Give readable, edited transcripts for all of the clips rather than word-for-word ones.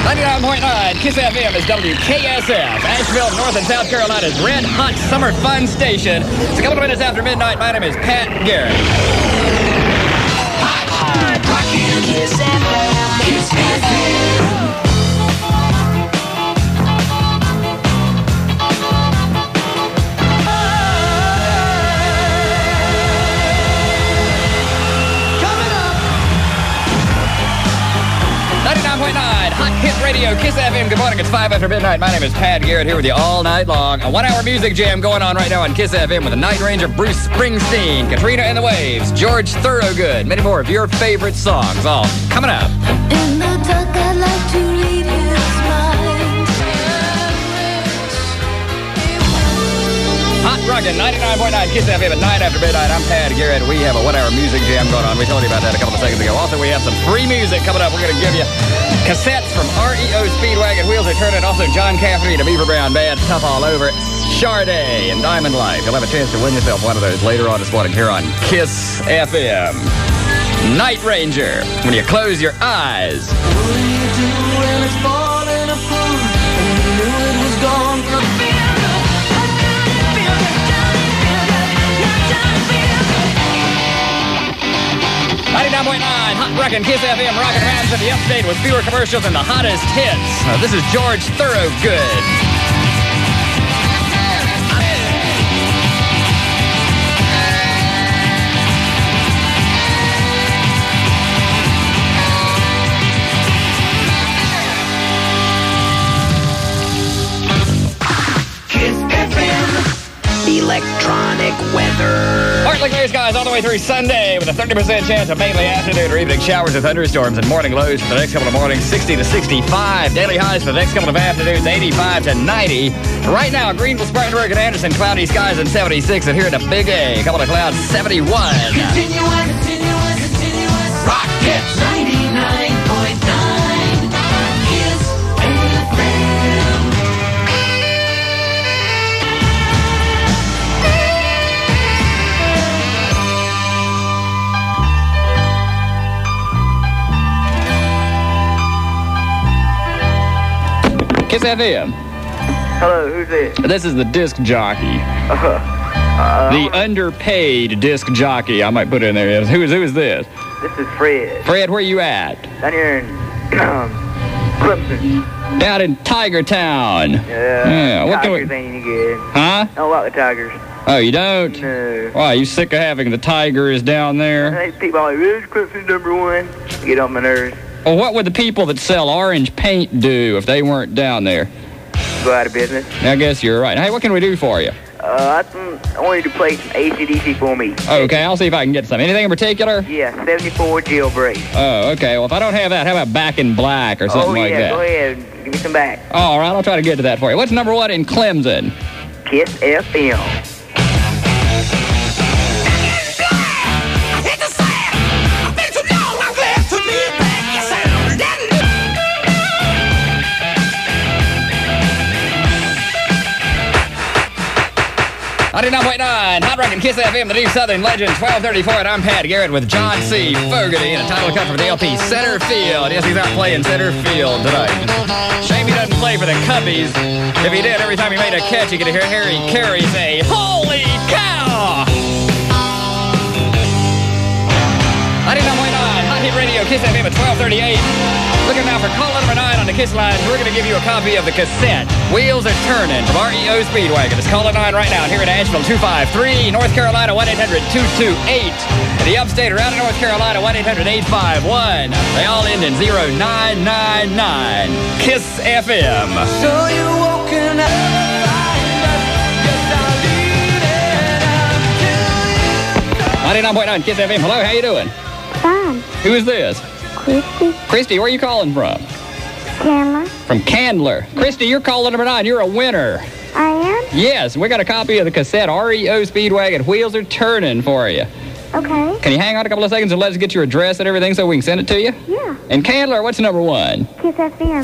99.9 Kiss FM is WKSF, Asheville, North and South Carolina's red hot summer fun station. It's a couple of minutes after midnight. My name is Pat Garrett. Hot rockin' Kiss FM, Kiss FM. 99.9 Hot Hit Radio, Kiss FM. Good morning, it's 5 after midnight. My name is Pat Garrett here with you all night long. A 1 hour music jam going on right now on Kiss FM with the Night Ranger, Bruce Springsteen, Katrina and the Waves, George Thorogood, many more of your favorite songs, all coming up. In the dark, I like to read his mind. Hot rockin' 99.9 Kiss FM at 9 after midnight. I'm Pat Garrett. We have a 1 hour music jam going on. We told you about that a couple of seconds ago. Also, we have some free music coming up. We're going to give you cassettes from REO Speedwagon, Wheels Are Turning. Also, John Cafferty and the Beaver Brown Band, Tough All Over, Sade and Diamond Life. You'll have a chance to win yourself one of those later on this morning here on Kiss FM. Night Ranger, when you close your eyes. What do you do when it's falling apart and you knew it was gone from 99.9 Hot Rockin' Kiss FM, rocking around to the upstate with fewer commercials and the hottest hits. This is George Thorogood. Electronic weather. Partly clear skies all the way through Sunday with a 30% chance of mainly afternoon or evening showers and thunderstorms and morning lows for the next couple of mornings, 60 to 65. Daily highs for the next couple of afternoons, 85 to 90. Right now, Greenville, Spartanburg, and Anderson, cloudy skies and 76. And here at the Big A, a couple of clouds, 71. Continuous, rock hits 99.9 Kiss FM. Kiss FM. Hello, who's this? This is the disc jockey. The underpaid disc jockey, I might put in there. Who is this? This is Fred. Fred, where you at? Down here in Clemson. Down in Tiger Town. Yeah. What can Tigers we... ain't any good. Huh? I don't like the Tigers. Oh, you don't? No. Why, you sick of having the Tigers down there? They people are like, this is Clemson #1. Get on my nerves. Well, what would the people that sell orange paint do if they weren't down there? Go out of business. I guess you're right. Hey, what can we do for you? I want you to play some AC/DC for me. Okay, I'll see if I can get some. Anything in particular? Yeah, 74 Jailbreak. Oh, okay. Well, if I don't have that, how about Back in Black or something like that? Go ahead. Give me some back. All right, I'll try to get to that for you. What's #1 in Clemson? Kiss FM. 99.9 Hot Rockin' Kiss FM, the new Southern Legend, 1234, and I'm Pat Garrett with John C. Fogerty, and a title cut from the LP Center Field. Yes, he's out playing center field tonight. Shame he doesn't play for the Cubbies. If he did, every time he made a catch, you could hear Harry Carey say, "Holy cow!" 99.9 Hot Hit Radio, Kiss FM at 1238. Looking now for caller #9 on the Kiss line. We're going to give you a copy of the cassette, Wheels Are Turning, from REO Speedwagon. It's caller 9 right now here in Asheville, 253, North Carolina, 1-800-228. And the upstate around in North Carolina, 1-800-851. They all end in 0999. Kiss FM. So you're walking out of line, just I'll lead it up to you. 99.9 Kiss FM. Hello, how you doing? Fine. Who is this? Christy. Christy, where are you calling from? Chandler. From Candler. Christy, you're caller #9. You're a winner. I am? Yes, we got a copy of the cassette, REO Speedwagon, Wheels Are Turning, for you. Okay. Can you hang on a couple of seconds and let us get your address and everything so we can send it to you? Yeah. And Candler, what's #1? Kiss FM.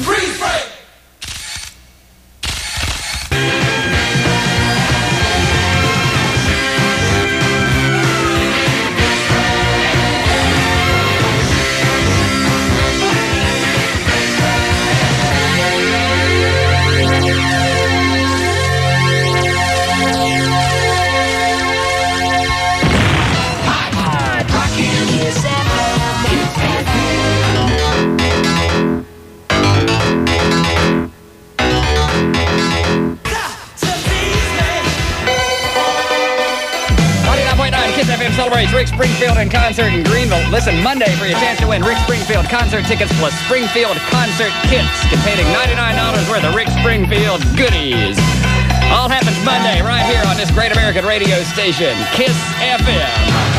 Kiss FM celebrates Rick Springfield in concert in Greenville. Listen Monday for your chance to win Rick Springfield concert tickets plus Springfield concert kits containing $99 worth of Rick Springfield goodies. All happens Monday right here on this great American radio station, Kiss FM.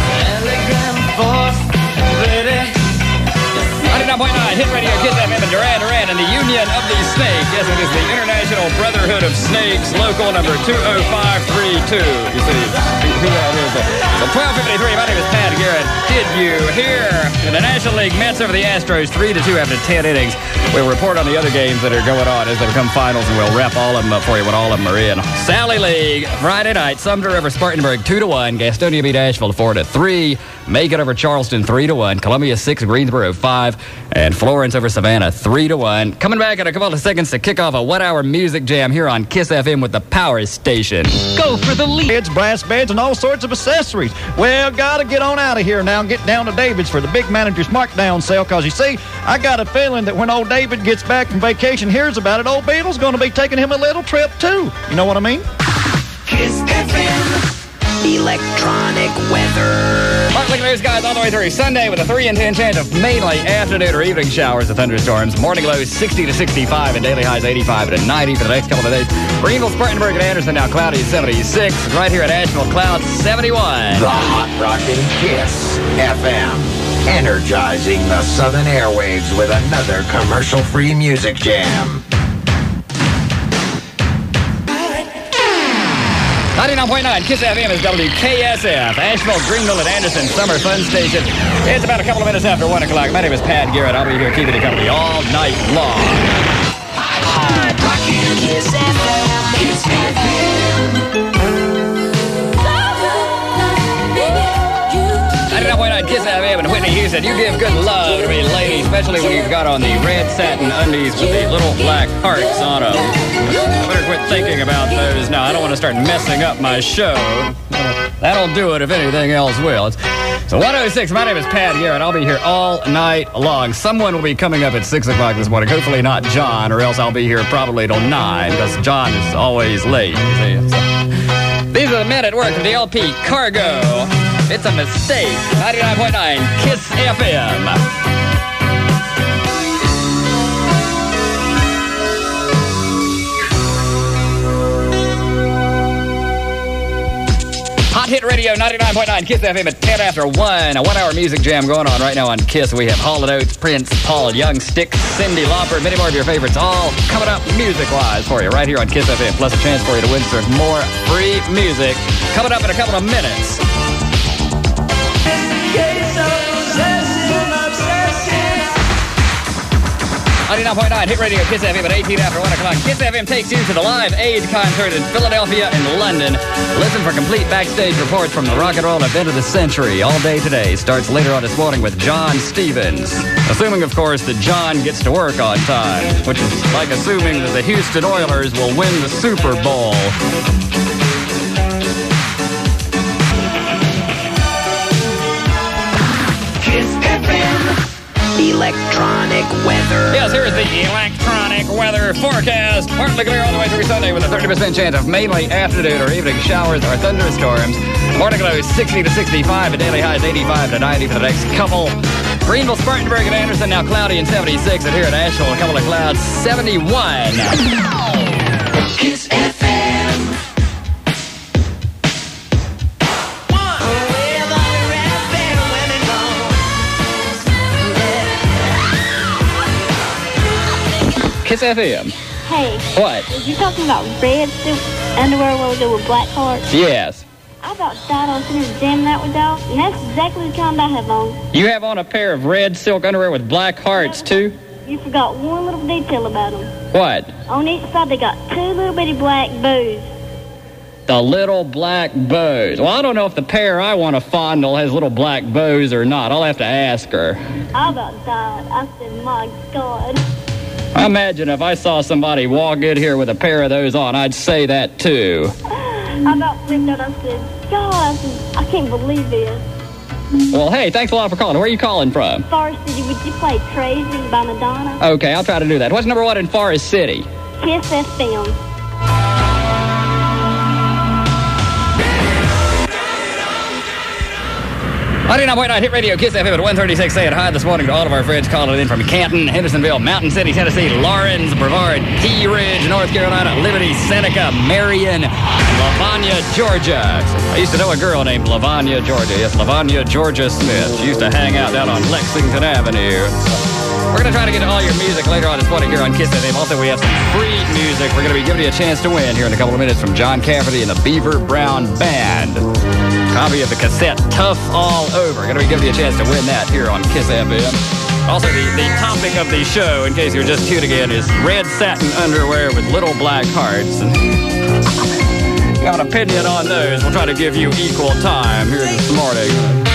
99.9 Hit Radio, Kiss FM, and Duran Duran and the Union of the Snake. Yes, it is the International Brotherhood of Snakes, local number 20532. You see who that is. So 12:53, my name is Pat Garrett. Did you hear? The National League Mets over the Astros 3-2 after 10 innings. We'll report on the other games that are going on as they become finals, and we'll wrap all of them up for you when all of them are in. Sally League, Friday night, Sumter over Spartanburg 2-1. Gastonia beat Asheville 4-3. Macon over Charleston 3-1. Columbia 6, Greensboro 5. And Florence over Savannah 3-1. Coming back in a couple of seconds to kick off a 1-hour music jam here on Kiss FM with the Power Station. Go for the lead. It's brass beds and all sorts of accessories. Well, gotta get on out of here now and get down to David's for the big manager's markdown sale, because you see, I got a feeling that when old David gets back from vacation, hears about it, old Beetle's gonna be taking him a little trip too. You know what I mean? Kiss FM. Electronic weather. Mark, look at those guys all the way through Sunday with a 3 in 10 chance of mainly afternoon or evening showers and thunderstorms. Morning lows 60 to 65 and daily highs 85 to 90 for the next couple of days. Greenville, Spartanburg, and Anderson now cloudy 76. Right here at Asheville, clouds 71. The Hot Rockin' Kiss FM. Energizing the Southern airwaves with another commercial-free music jam. 99.9 Kiss FM is WKSF, Asheville, Greenville, and Anderson Summer Fun Station. It's about a couple of minutes after 1 o'clock. My name is Pat Garrett. I'll be here keeping you company all night long. Hot Rockin' Kiss FM. Kiss FM. 99.9 Kiss FM and Whitney Houston. You give good love to me, lady, especially when you've got on the red satin undies with the little black hearts on them. I better quit thinking about those now. I don't want to start messing up my show. That'll do it if anything else will. So 106, my name is Pat Garrett. I'll be here all night long. Someone will be coming up at 6 o'clock this morning. Hopefully not John, or else I'll be here probably till 9, because John is always late. You see? So, these are the men at work of the LP Cargo. It's a mistake. 99.9 Kiss FM. Hot Hit Radio, 99.9 Kiss FM at 10 after 1. A 1-hour music jam going on right now on Kiss. We have Hall & Oates, Prince, Paul Young, Styx, Cyndi Lauper, many more of your favorites, all coming up music-wise for you right here on Kiss FM. Plus a chance for you to win some more free music coming up in a couple of minutes. 99.9 Hit Radio, Kiss FM at 18 after 1 o'clock. Kiss FM takes you to the Live Aid concert in Philadelphia and London. Listen for complete backstage reports from the rock and roll event of the century. All day today starts later on this morning with John Stevens. Assuming, of course, that John gets to work on time, which is like assuming that the Houston Oilers will win the Super Bowl. Electronic weather. Yes, here's the electronic weather forecast. Partly clear all the way through Sunday with a 30% chance of mainly afternoon or evening showers or thunderstorms. Morning lows 60 to 65 and daily highs 85 to 90 for the next couple. Greenville, Spartanburg, and Anderson now cloudy and 76. And here at Asheville, a couple of clouds, 71. Kiss FM. Kiss FM. Hey. What? Was you talking about red silk underwear where we go with black hearts? Yes. I about died on sitting there jamming that with y'all, and that's exactly the kind I have on. You have on a pair of red silk underwear with black hearts, too? You forgot one little detail about them. What? On each side, they got two little bitty black bows. The little black bows. Well, I don't know if the pair I want to fondle has little black bows or not. I'll have to ask her. I about died. I said, my God. I imagine if I saw somebody walk in here with a pair of those on, I'd say that too. I about flipped out. I said, God, I can't believe this. Well, hey, thanks a lot for calling. Where are you calling from? Forest City. Would you play Crazy by Madonna? Okay, I'll try to do that. What's number one in Forest City? Kiss FM. 99.9 Hit Radio, Kiss FM at 136, saying hi this morning to all of our friends calling in from Canton, Hendersonville, Mountain City, Tennessee, Lawrence, Brevard, Pea Ridge, North Carolina, Liberty, Seneca, Marion, Lavanya, Georgia. I used to know a girl named Lavanya, Georgia. Yes, Lavanya Georgia Smith. She used to hang out down on Lexington Avenue. We're going to try to get to all your music later on this morning here on Kiss FM. Also, we have some free music. We're going to be giving you a chance to win here in a couple of minutes from John Cafferty and the Beaver Brown Band. Copy of the cassette Tough All Over. Going to be giving you a chance to win that here on Kiss FM. Also, the topic of the show, in case you're just tuning in, is red satin underwear with little black hearts. And got an opinion on those. We'll try to give you equal time here this morning.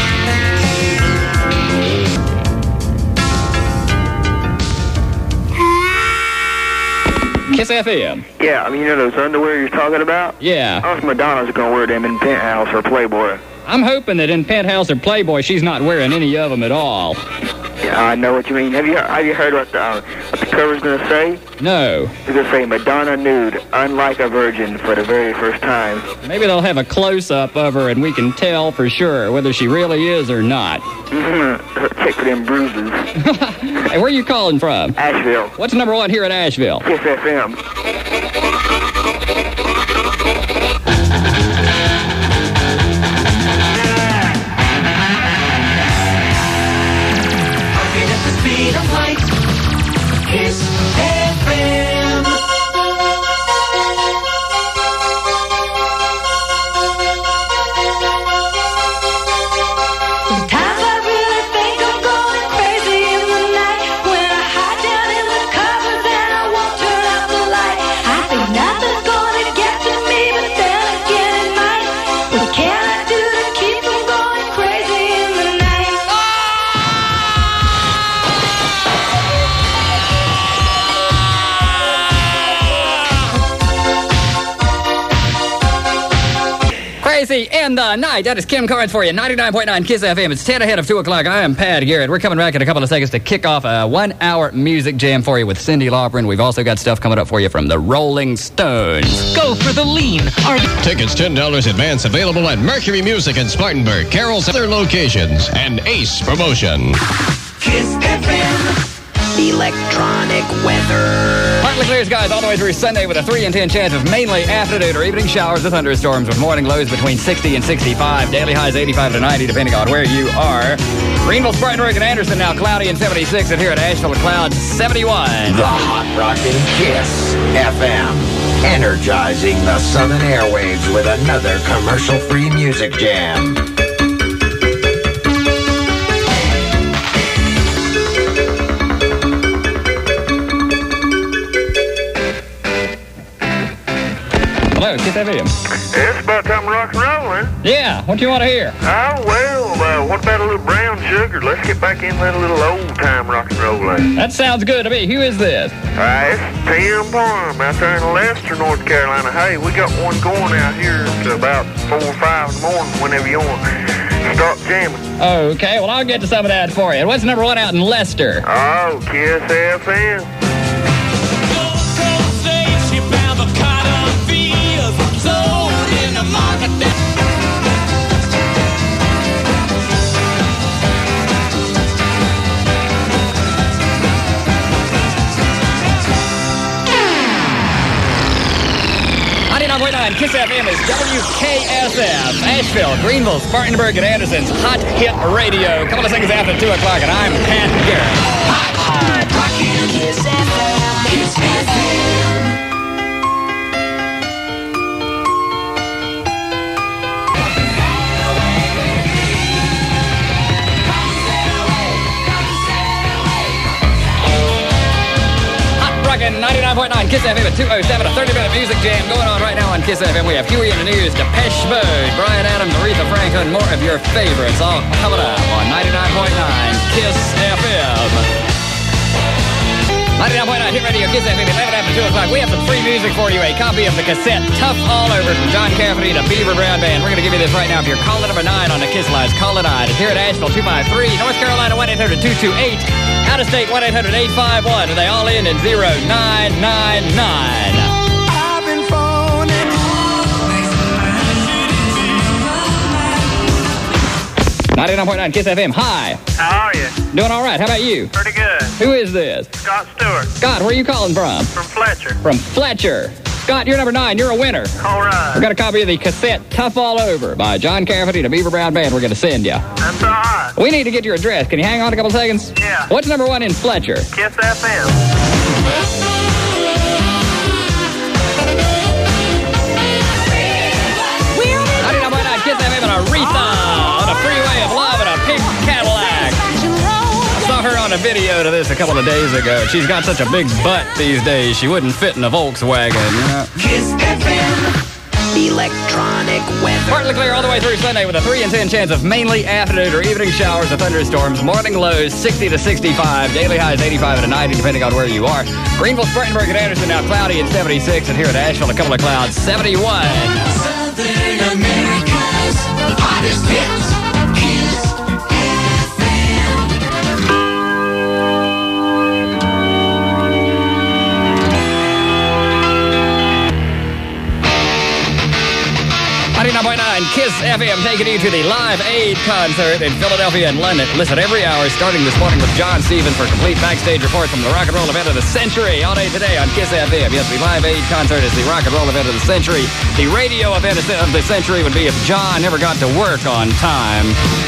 Kiss FM. Yeah, I mean, you know those underwear you're talking about? Yeah. Us Madonna's gonna wear them in Penthouse or Playboy. I'm hoping that in Penthouse or Playboy, she's not wearing any of them at all. Yeah, I know what you mean. Have you heard what the cover's gonna say? No. It's gonna say Madonna nude, unlike a virgin, for the very first time. Maybe they'll have a close-up of her and we can tell for sure whether she really is or not. Check for them bruises. Hey, where are you calling from? Asheville. What's number one here in Asheville? Kiss FM. Speed of light, Kiss FM. Sometimes I really think I'm going crazy in the night when I hide down in the covers and I won't turn out the light. I think nothing's gonna get to me, but then again it might. What can I do to keep from going crazy in the night? Crazy in the night. That is Kim Carnes for you. 99.9 Kiss FM. It's 10 ahead of 2 o'clock. I am Pat Garrett. We're coming back in a couple of seconds to kick off a 1-hour music jam for you with Cyndi Lauper. We've also got stuff coming up for you from the Rolling Stones. Go for the lean. Tickets $10 advance available at Mercury Music in Spartanburg, Carroll's other locations, and Ace Promotion. Kiss FM. Electronic weather. Partly clear skies all the way through Sunday with a 3 in 10 chance of mainly afternoon or evening showers or thunderstorms with morning lows between 60 and 65. Daily highs 85 to 90 depending on where you are. Greenville, Spartanburg, and Anderson now cloudy and 76. And here at Asheville, clouds 71. The Hot Rockin' Kiss FM. Energizing the Southern airwaves with another commercial-free music jam. Hello, Kiss FM. It's about time to rock and roll, huh? Yeah, what do you want to hear? Oh, well, what about a little brown sugar? Let's get back in that little old-time rock and roll. That sounds good to me. Who is this? It's Tim Parham out there in Lester, North Carolina. Hey, we got one going out here to about 4 or 5 in the morning whenever you want to start jamming. Okay, well, I'll get to some of that for you. What's number one out in Lester? Oh, Kiss FM. Kiss FM is WKSF, Asheville, Greenville, Spartanburg, and Anderson's Hot Hit Radio. A couple of seconds after 2 o'clock, and I'm Pat Garrett. Hot rockin' Kiss FM. Kiss FM. Rockin' 99.9 Kiss FM at 2:07, a 30-minute music jam going on right now on Kiss FM. We have Huey in the News, Depeche Mode, Bryan Adams, Aretha Franklin, more of your favorites, all coming up on 99.9 Kiss FM. 99.9 Hit Radio, Kiss FM, 11 after 2 o'clock. We have some free music for you, a copy of the cassette Tough All Over from John Cafferty and the Beaver Brown Band. We're going to give you this right now. If you're caller number 9 on the Kiss lines, call it 9. It's here at Asheville, 253, North Carolina, 1-800-228. Out of state, 1-800-851. Are they all in 0999? I've been phoning. 99.9 Kiss FM. Hi. How are you? Doing all right. How about you? Pretty good. Who is this? Scott Stewart Scott, where are you calling from? from Fletcher. From Fletcher. Scott, you're number 9. You're a winner. All right. We've got a copy of the cassette Tough All Over by John Cafferty and the Beaver Brown Band we're going to send you. That's all right. We need to get your address. Can you hang on a couple seconds? Yeah. What's number 1 in Fletcher? Kiss FM. 99.9 Kiss FM and Aretha on a freeway of love in a pink Cadillac. I saw her on a video to this a couple of days ago. She's got such a big butt these days, she wouldn't fit in a Volkswagen. You know? Kiss FM. Electronic weather. Partly clear all the way through Sunday with a 3 in 10 chance of mainly afternoon or evening showers or thunderstorms. Morning lows 60 to 65. Daily highs 85 to 90 depending on where you are. Greenville, Spartanburg, and Anderson now cloudy and 76. And here at Asheville, a couple of clouds, 71. Southern America's hottest hits. Kiss FM. 99.9 Kiss FM taking you to the Live Aid concert in Philadelphia and London. Listen every hour starting this morning with John Stevens for a complete backstage report from the rock and roll event of the century. All day today on Kiss FM. Yes, the Live Aid concert is the rock and roll event of the century. The radio event of the century would be if John never got to work on time.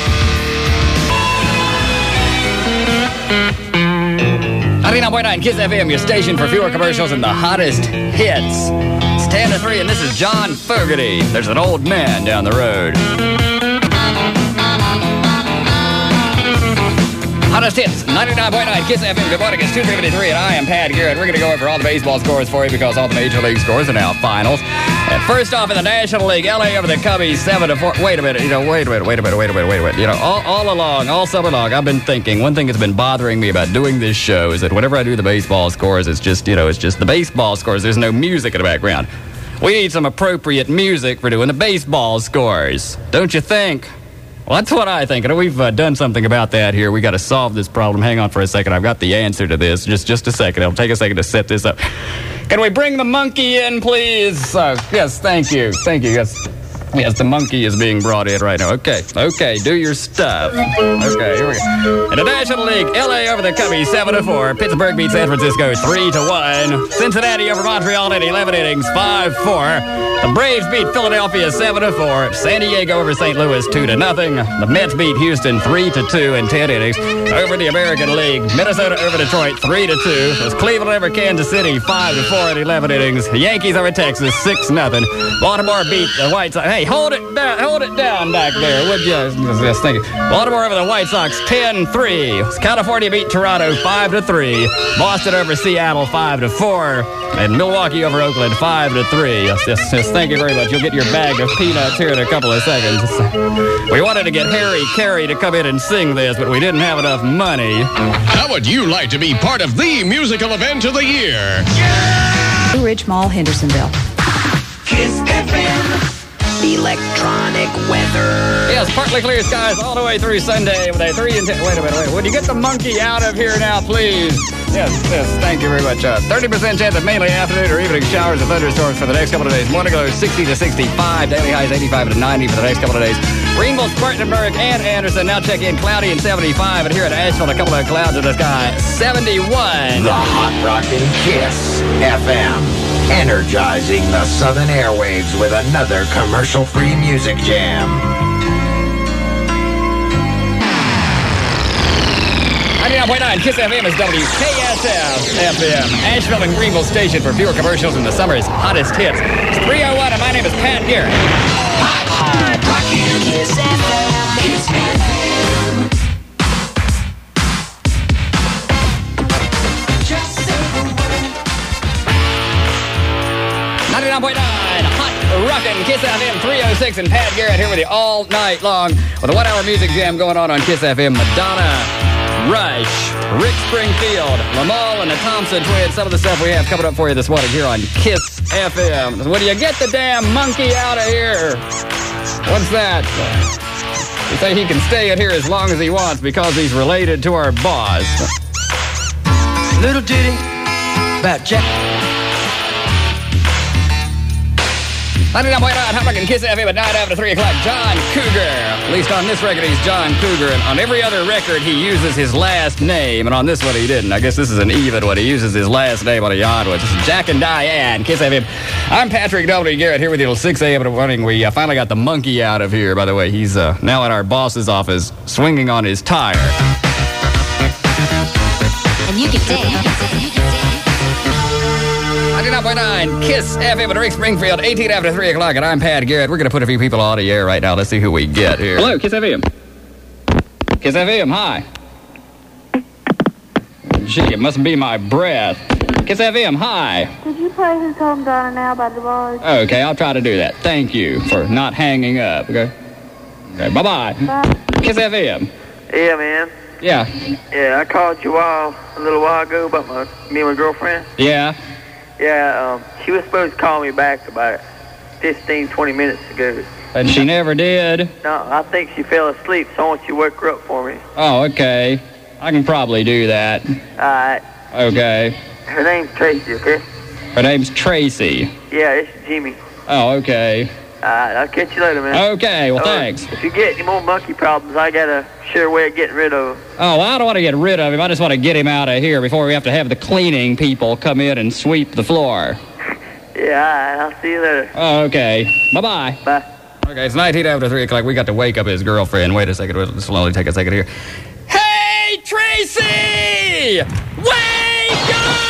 99.9 Kiss FM, your station for fewer commercials and the hottest hits. It's 10 to 3, and this is John Fogerty. There's an old man down the road. Hottest hits, 99.9 Kiss FM. Good morning, it's 2:53, and I am Pat Garrett. We're going to go over all the baseball scores for you because all the Major League scores are now finals. And first off in the National League, LA over the Cubbies, 7-4. Wait a minute. Wait a minute. You know, all along, all summer long, I've been thinking, one thing that's been bothering me about doing this show is that whenever I do the baseball scores, it's just the baseball scores. There's no music in the background. We need some appropriate music for doing the baseball scores. Don't you think? Well, that's what I think. And we've done something about that here. We got to solve this problem. Hang on for a second. I've got the answer to this. Just a second. It'll take a second to set this up. Can we bring the monkey in, please? Yes, thank you. Yes, the monkey is being brought in right now. Okay, do your stuff. Okay, here we go. In the National League, LA over the Cubbies, 7-4. Pittsburgh beats San Francisco, 3-1. Cincinnati over Montreal in 11 innings, 5-4. The Braves beat Philadelphia, 7-4. San Diego over St. Louis, 2-0. The Mets beat Houston, 3-2 in 10 innings. Over the American League, Minnesota over Detroit, 3-2. It was Cleveland over Kansas City, 5-4 in 11 innings. The Yankees over Texas, 6-0. Baltimore beat the White Sox. Hey, hold it down back there, would you? Just thinking. Baltimore over the White Sox, 10-3. California beat Toronto, 5-3. Boston over Seattle, 5-4. And Milwaukee over Oakland, 5-3. Yes, thank you very much. You'll get your bag of peanuts here in a couple of seconds. We wanted to get Harry Carey to come in and sing this, but we didn't have enough money. How would you like to be part of the musical event of the year? Blue Ridge Mall, Hendersonville. Kiss FM. Electronic weather. Yes, partly clear skies all the way through Sunday with a 3 in 10. Wait a minute. Would you get the monkey out of here now, please? Yes, thank you very much. 30% chance of mainly afternoon or evening showers and thunderstorms for the next couple of days. Morning lows 60 to 65. Daily highs 85 to 90 for the next couple of days. Greenville, Spartanburg, and Anderson now check in cloudy and 75. And here at Asheville, a couple of clouds in the sky, 71. The Hot Rockin' Kiss FM. Energizing the Southern airwaves with another commercial-free music jam. 99.9 Kiss FM is WKSF FM. Asheville and Greenville station for fewer commercials in the summer's hottest hits. It's 3:01 and my name is Pat Garrett. Hot Rockin' Kiss FM. Kiss FM. Just say the word. 99.9 Hot Rockin' Kiss FM 306 and Pat Garrett here with you all night long with a 1-hour music jam going on Kiss FM. Madonna, Rush, Rick Springfield, Lamal, and the Thompson Twins. Some of the stuff we have coming up for you this morning here on Kiss FM. Will you get the damn monkey out of here? What's that? They say he can stay in here as long as he wants because he's related to our boss. Little ditty about Jack. 99.9 Hot Rock and Kiss FM at 9 after 3 o'clock. John Cougar. At least on this record, he's John Cougar. And on every other record, he uses his last name. And on this one, he didn't. I guess this is an even one. He uses his last name on a odd one. This is Jack and Diane, Kiss FM. I'm Patrick W. Garrett here with you till 6 a.m. in the morning. We finally got the monkey out of here, by the way. He's now in our boss's office swinging on his tire. And you can dance. 99.9 Kiss FM at Rick Springfield, 18 after 3 o'clock, and I'm Pat Garrett. We're going to put a few people on the air right now. Let's see who we get here. Hello, Kiss FM. Kiss FM, hi. Gee, it must be my breath. Kiss FM, hi. Did you play Who's Home Donna Now by DeBarge? Okay, I'll try to do that. Thank you for not hanging up, okay? Okay, bye-bye. Bye. Kiss FM. Yeah, man. Yeah. Yeah, I called you a little while ago about me and my girlfriend. Yeah. Yeah, she was supposed to call me back about 15, 20 minutes ago. And she never did. No, I think she fell asleep, so I want you to wake her up for me. Oh, okay. I can probably do that. All right. Okay. Her name's Tracy, okay? Her name's Tracy. Yeah, it's Jimmy. Oh, okay. All right, I'll catch you later, man. Okay, well, thanks. If you get any more monkey problems, I got a sure way of getting rid of them. Oh, well, I don't want to get rid of him. I just want to get him out of here before we have to have the cleaning people come in and sweep the floor. Yeah, all right, I'll see you later. Oh, okay. Bye-bye. Bye. Okay, it's 19 after 3 o'clock. We got to wake up his girlfriend. Wait a second. This will only take a second here. Hey, Tracy! Wake up!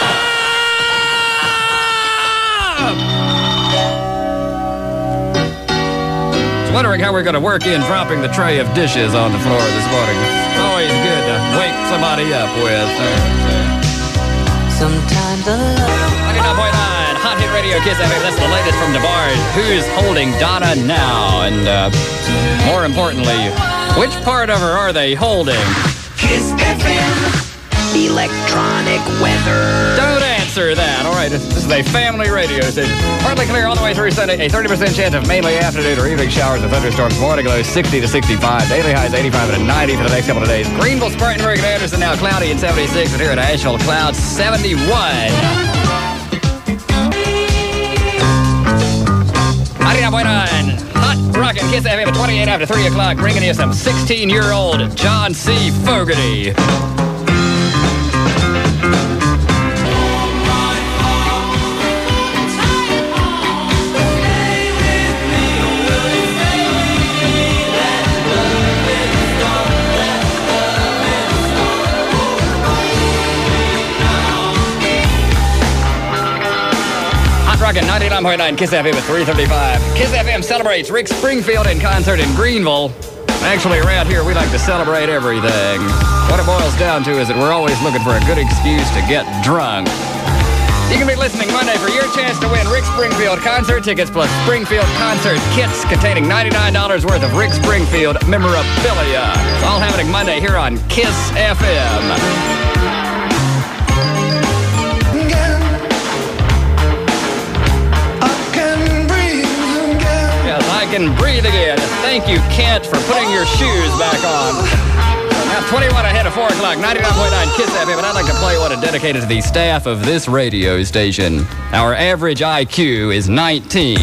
Wondering how we're going to work in dropping the tray of dishes on the floor this morning. It's always good to wake somebody up with. Sometimes I love 99.9 Hot Hit Radio Kiss FM. That's the latest from DeBarge. Who's holding Donna now? And more importantly, which part of her are they holding? Kiss FM. Electronic weather. Don't answer that. All right, this is a family radio station. Partly clear all the way through Sunday. A 30% chance of mainly afternoon or evening showers and thunderstorms. Morning lows 60 to 65. Daily highs 85 and 90 for the next couple of days. Greenville, Spartanburg, and Anderson now cloudy and 76. And here in Asheville, clouds 71. 99.9 Hot Rockin' Kiss FM at 28 after 3 o'clock. Bringing you some 16-year-old John C. Fogerty. Rockin' 99.9 Kiss FM at 3:35. Kiss FM celebrates Rick Springfield in concert in Greenville. Actually, around here, we like to celebrate everything. What it boils down to is that we're always looking for a good excuse to get drunk. You can be listening Monday for your chance to win Rick Springfield concert tickets plus Springfield concert kits containing $99 worth of Rick Springfield memorabilia. It's all happening Monday here on Kiss FM. I can breathe again. Thank you, Kent, for putting your shoes back on. Now 21 ahead of 4 o'clock, 99.9 Kiss FM, and I'd like to play one dedicated to the staff of this radio station. Our average IQ is 19.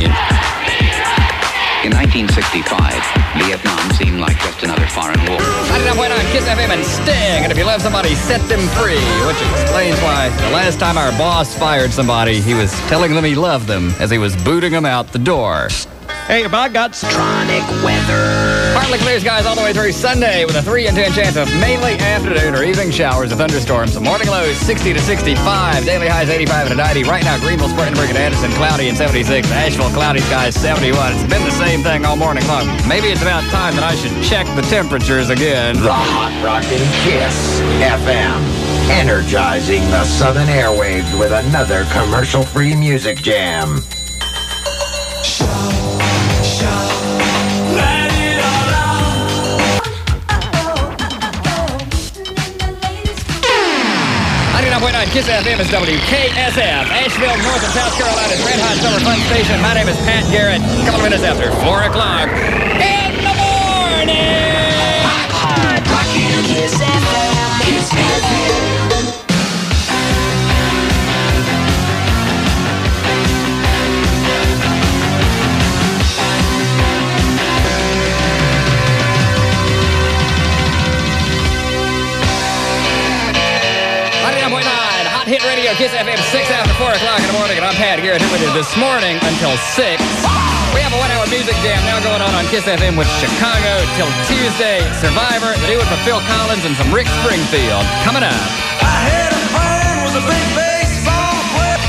In 1965, Vietnam seemed like just another foreign war. 99.9 Kiss FM and Sting, and if you love somebody, set them free, which explains why the last time our boss fired somebody, he was telling them he loved them as he was booting them out the door. Hey, if I got Electronic weather. Partly clear skies all the way through Sunday with a 3 in 10 chance of mainly afternoon or evening showers and thunderstorms. The morning lows 60 to 65. Daily highs 85 and 90. Right now, Greenville, Spartanburg, and Anderson cloudy and 76. Asheville cloudy skies 71. It's been the same thing all morning long. Maybe it's about time that I should check the temperatures again. The Hot Rockin' Kiss FM. Energizing the Southern airwaves with another commercial-free music jam. 99.9 Kiss FM is WKSF, Asheville, North and South Carolina's Red Hot Summer Fun Station. My name is Pat Garrett. A couple of minutes after 4 o'clock in the morning. Hot Rockin' Kiss FM. Kiss FM. Kiss FM, 6 after 4 o'clock in the morning, and I'm Pat Garrett here with you this morning until 6. We have a 1-hour music jam now going on Kiss FM with Chicago till Tuesday. Survivor, the new one from Phil Collins, and some Rick Springfield coming up. I had a friend was a big baseball player.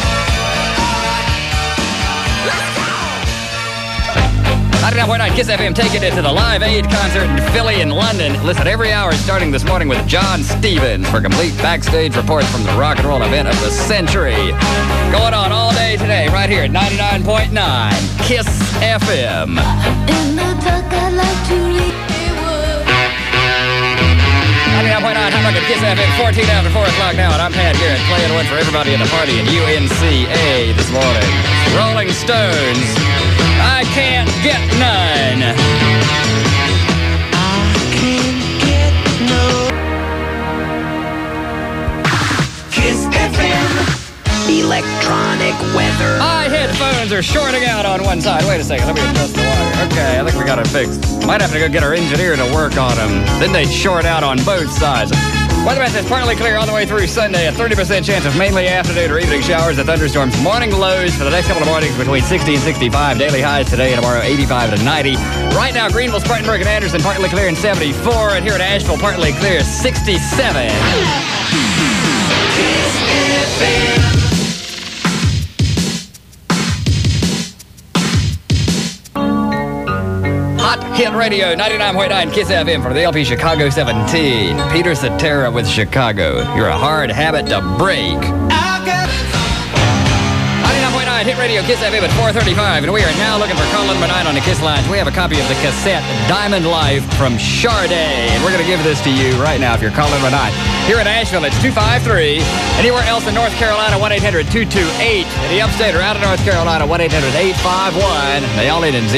99.9 Kiss FM taking it to the Live Aid concert in Philly and London. Listen every hour starting this morning with John Stevens for complete backstage reports from the rock and roll event of the century. Going on all day today right here at 99.9 Kiss FM. In the dark, I'd like to leave. 99.9 Hot Rock at Kiss FM, 14 after 4 o'clock now, and I'm Pat Garrett playing one for everybody in the party in UNCA this morning. Rolling Stones, I Can't Get None. I can't get no. Kiss FM. Electronic weather. My headphones are shorting out on one side. Wait a second, let me adjust the wire. Okay, I think we got it fixed. Might have to go get our engineer to work on them. Then they short out on both sides. Weather message partly clear all the way through Sunday. A 30% chance of mainly afternoon or evening showers and thunderstorms. Morning lows for the next couple of mornings between 60 and 65. Daily highs today and tomorrow 85 to 90. Right now, Greenville, Spartanburg, and Anderson partly clear in 74. And here at Asheville, partly clear 67. Kiss FM. Hot Hit Radio, 99.9 Kiss FM from the LP Chicago 17. Peter Cetera with Chicago. You're a hard habit to break. 99.9 Hit Radio, Kiss FM at 4:35, and we are now looking for call number 9 on the Kiss lines. We have a copy of the cassette Diamond Life from Sade, and we're going to give this to you right now if you're calling number 9. Here in Asheville, it's 253. Anywhere else in North Carolina, 1-800-228. In the upstate or out of North Carolina, 1-800-851. They all end in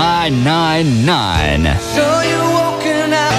0999. So you're walking out.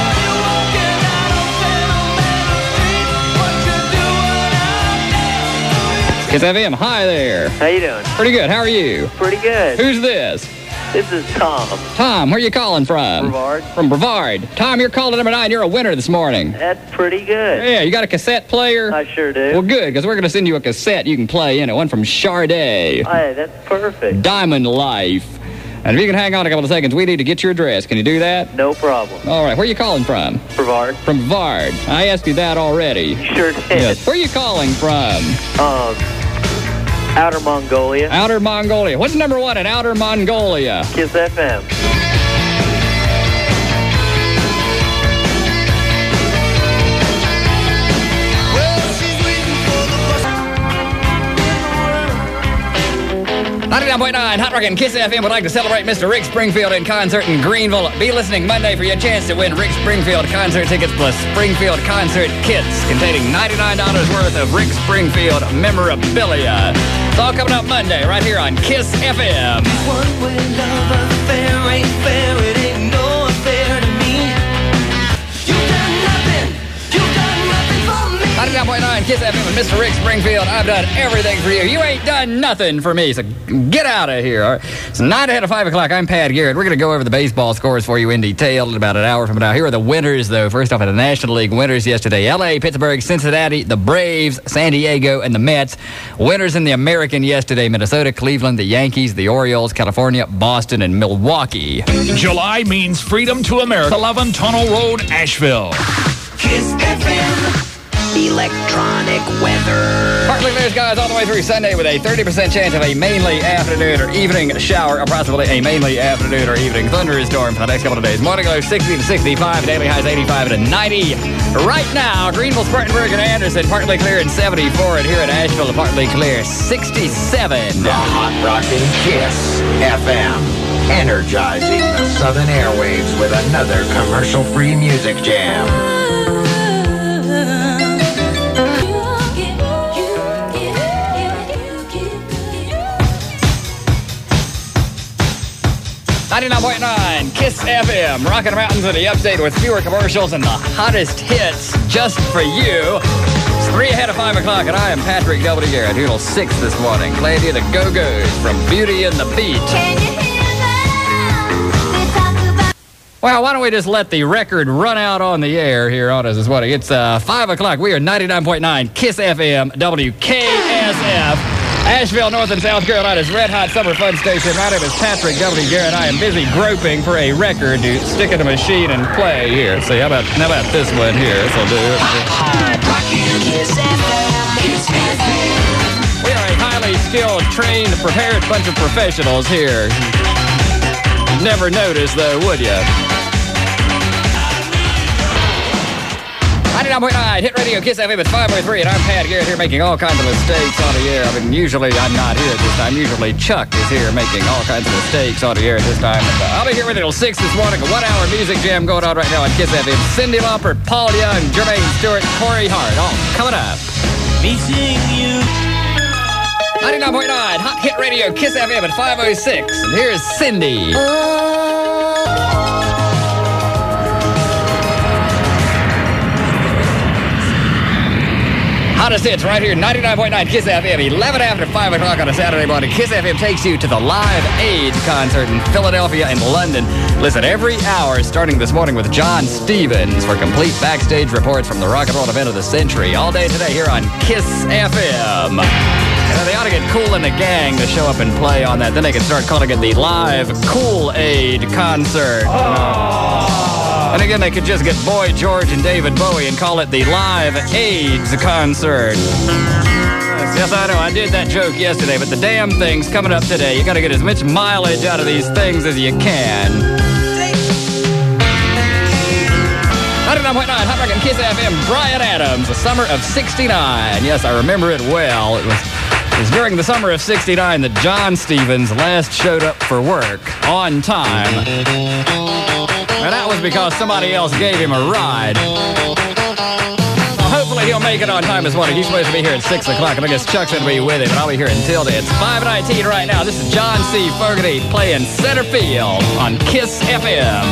Kiss FM, hi there. How you doing? Pretty good, how are you? Pretty good. Who's this? This is Tom. Tom, where you calling from? Brevard. From Brevard. Tom, you're calling number 9. You're a winner this morning. That's pretty good. Yeah, you got a cassette player? I sure do. Well, good, because we're going to send you a cassette you can play in it. One from Sade. Hey, that's perfect. Diamond Life. And if you can hang on a couple of seconds, we need to get your address. Can you do that? No problem. All right, where are you calling from? Brevard. From Brevard. I asked you that already. Sure did. Yes. Where are you calling from? Outer Mongolia. Outer Mongolia. What's number 1 in Outer Mongolia? Kiss FM. Well, she's waiting for the bus. 99.9 Hot Rockin' Kiss FM would like to celebrate Mr. Rick Springfield in concert in Greenville. Be listening Monday for your chance to win Rick Springfield concert tickets plus Springfield concert kits containing $99 worth of Rick Springfield memorabilia. It's all coming up Monday right here on Kiss FM. One-way love affair ain't fair. It ain't no affair to me. You done nothing. You done nothing for me. 99.9 Kiss FM with Mr. Rick Springfield. I've done everything for you. You ain't done nothing for me, so get out of here. All right. It's 9 ahead of 5 o'clock. I'm Pat Garrett. We're going to go over the baseball scores for you in detail in about an hour from now. Here are the winners, though. First off, at the National League winners yesterday. L.A., Pittsburgh, Cincinnati, the Braves, San Diego, and the Mets. Winners in the American yesterday. Minnesota, Cleveland, the Yankees, the Orioles, California, Boston, and Milwaukee. July means freedom to America. 11 Tunnel Road, Asheville. Kiss FM. Electronic weather. Partly clear skies all the way through Sunday with a 30% chance of a mainly afternoon or evening shower, approximately a mainly afternoon or evening thunderstorm for the next couple of days. Morning low 60 to 65, daily highs 85 to 90. Right now, Greenville, Spartanburg, and Anderson, partly clear in 74, and here at Asheville, partly clear 67. The Hot Rockin' Kiss FM. Energizing the Southern airwaves with another commercial-free music jam. 99.9 Kiss FM, rocking the mountains of the upstate with fewer commercials and the hottest hits just for you. It's 3 ahead of 5 o'clock, and I am Patrick W. Garrett, here till 6 this morning. Playing you the Go-Go's from Beauty and the Beat. Can you hear that? They talk about Well, why don't we just let the record run out on the air here on us this morning? It's 5 o'clock. We are 99.9 KISS FM, WKSF, Asheville, North and South Carolina's red hot summer fun station. My name is Patrick W. Garrett. I am busy groping for a record to stick in a machine and play here. See, how about this one here? This will do it. We are a highly skilled, trained, prepared bunch of professionals here. Never noticed, though, would you? 99.9 Hit Radio KISS FM at 503, and I'm Pat Garrett here making all kinds of mistakes on the air. I mean, usually I'm not here this time. Usually Chuck is here making all kinds of mistakes on the air this time. And, I'll be here with you till 6 this morning. A 1-hour music jam going on right now on KISS FM. Cyndi Lauper, Paul Young, Jermaine Stewart, Corey Hart, all coming up. Missing you. 99.9 Hot Hit Radio KISS FM at 506, and here's Cyndi. Hottest hits right here, 99.9 KISS FM, 11 after 5 o'clock on a Saturday morning. KISS FM takes you to the Live Aid concert in Philadelphia and London. Listen every hour, starting this morning with John Stevens for complete backstage reports from the rock and roll event of the century. All day today here on KISS FM. They ought to get Kool and the Gang to show up and play on that. Then they can start calling it the Live Kool Aid concert. And again, they could just get Boy George and David Bowie and call it the Live AIDS concert. Yes, I know, I did that joke yesterday, but the damn thing's coming up today. You gotta get as much mileage out of these things as you can. 99.9 Hot Rockin' KISS FM, Bryan Adams, the summer of '69. Yes, I remember it well. It was during the summer of '69 that John Stevens last showed up for work on time. And that was because somebody else gave him a ride. Well, hopefully he'll make it on time this morning. He's supposed to be here at 6 o'clock, and I guess Chuck's going to be with him, and I'll be here until then. It's 5:19 right now. This is John C. Fogerty playing center field on KISS FM.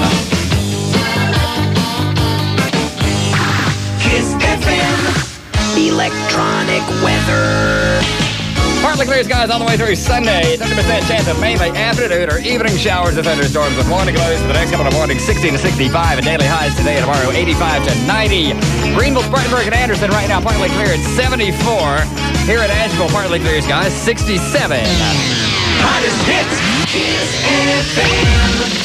KISS FM. Electronic weather. Partly clear skies all the way through Sunday. 30% chance of mainly afternoon or evening showers or thunderstorms with morning lows for the next couple of mornings, 60 to 65, and daily highs today and tomorrow, 85 to 90. Greenville, Spartanburg, and Anderson right now partly clear at 74. Here at Asheville, partly clear skies, 67. Hottest hits. KISS FM.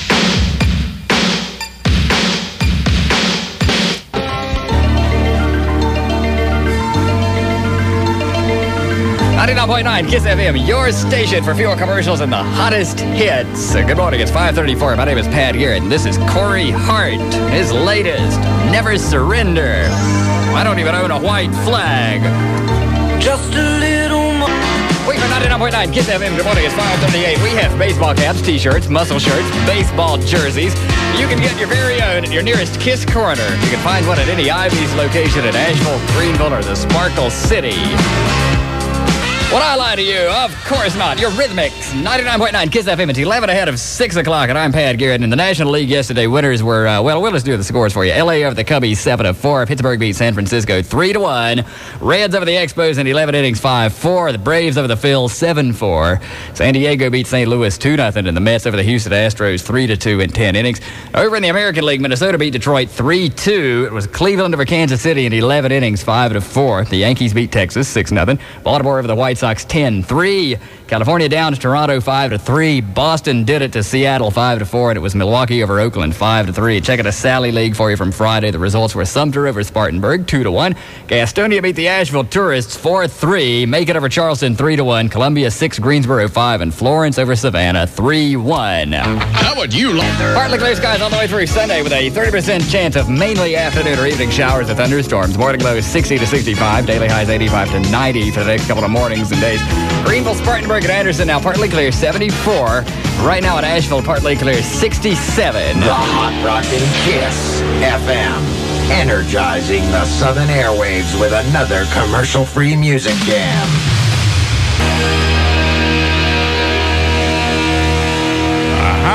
99.9 KISS FM, your station for fuel commercials and the hottest hits. Good morning, it's 5:34. My name is Pat Garrett, and this is Corey Hart. His latest, Never Surrender. I don't even own a white flag. Just a little more. Wait for 99.9 KISS FM. Good morning, it's 5:38. We have baseball caps, t-shirts, muscle shirts, baseball jerseys. You can get your very own at your nearest KISS Corner. You can find one at any Ivy's location in Asheville, Greenville, or the Sparkle City. Would I lie to you? Of course not. Your Rhythmics, 99.9 KISS FM. It's 11 ahead of 6 o'clock, and I'm Pat Garrett. In the National League yesterday, winners were, well, we'll just do the scores for you. LA over the Cubbies, 7-4. Pittsburgh beat San Francisco, 3-1. Reds over the Expos in 11 innings, 5-4. The Braves over the Phils, 7-4. San Diego beat St. Louis 2-0, and the Mets over the Houston Astros, 3-2 in 10 innings. Over in the American League, Minnesota beat Detroit 3-2. It was Cleveland over Kansas City in 11 innings, 5-4. The Yankees beat Texas, 6-0. Baltimore over the White Sox 10-3. California down to Toronto 5-3. Boston did it to Seattle 5-4, and it was Milwaukee over Oakland 5-3. Check out a Sally League for you from Friday. The results were Sumter over Spartanburg 2-1. Gastonia beat the Asheville Tourists 4-3. Macon over Charleston 3-1. Columbia 6, Greensboro 5, and Florence over Savannah 3-1. How would you like? Partly clear skies all the way through Sunday with a 30% chance of mainly afternoon or evening showers or thunderstorms. Morning lows 60 to 65. Daily highs 85 to 90 for the next couple of mornings and days. Greenville, Spartanburg, and Anderson now partly clear 74. Right now at Asheville, partly clear 67. The Hot Rockin' KISS FM. Energizing the Southern airwaves with another commercial-free music jam. Aha!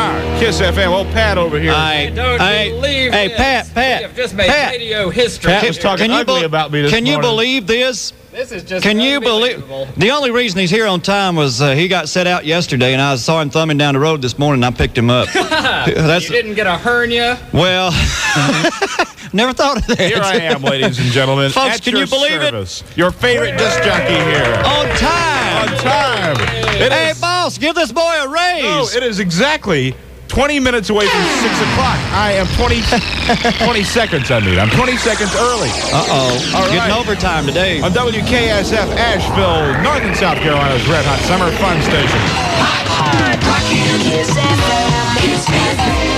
Kiss FM. Old Pat over here. Don't believe hey, this. Pat. We have just made Pat. radio history. Pat was talking ugly about me this Can you morning. believe this? This is just Can you believe? unbelievable. The only reason he's here on time was he got set out yesterday, and I saw him thumbing down the road this morning, and I picked him up. You didn't get a hernia? Well, never thought of that. Here I am, ladies and gentlemen. Folks, at can your you believe service. Your favorite disc jockey here. On time. On time. Hey, boss, give this boy a raise. No, it is exactly 20 minutes away from 6 o'clock. I am 20 seconds, I mean. I'm 20 seconds early. Uh-oh. All Getting right. overtime today. On WKSF Asheville, North and South Carolina's Red Hot Summer Fun Station. Rockin' Kiss FM.